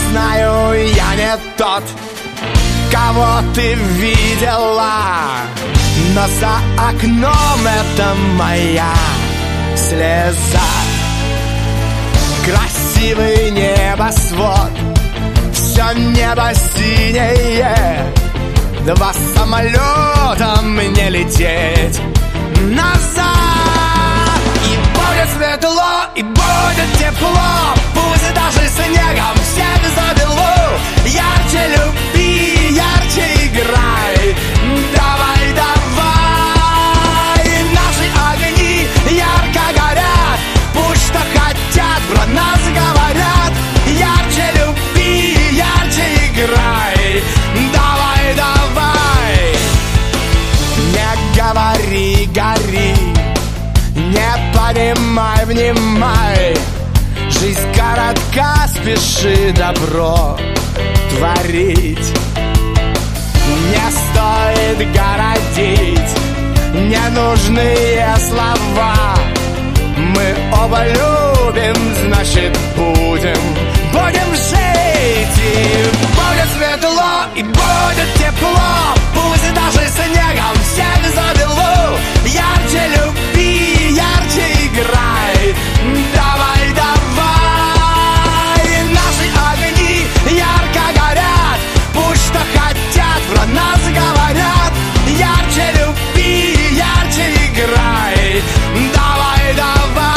знаю, я не тот, кого ты видела, но за окном это моя слеза. Красивый небосвод, все небо синее, два самолета мне лететь назад. И будет светло, и будет тепло, пусть даже снегом всех забело. Ярче люби, ярче играй, давай, давай. Наши огни ярко горят, пусть что хотят про нас говорят. Ярче люби, ярче играй, давай, давай. Не говори, гори, не понимай, внимай. Жизнь коротка, спеши добро творить. Не стоит городить ненужные слова. Мы оба любим, значит будем жить. И будет светло, и будет тепло, пусть даже снегом всех забело. Ярче люби, ярче играй, давай, давай. Наши огни ярко горят, пусть что хотят про нас говорят. Ярче люби, ярче играй, давай, давай.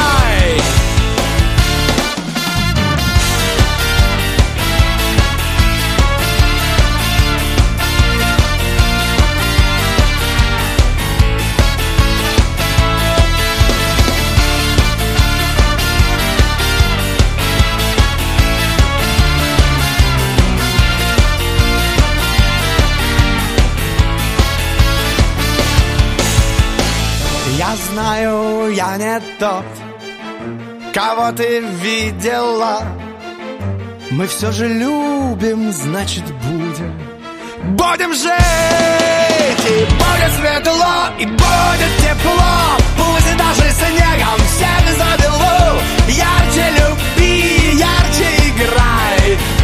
Я знаю, я не тот, кого ты видела. Мы все же любим, значит будем жить. И будет светло, и будет тепло, пусть даже снегом всех забело. Ярче люби, ярче играй,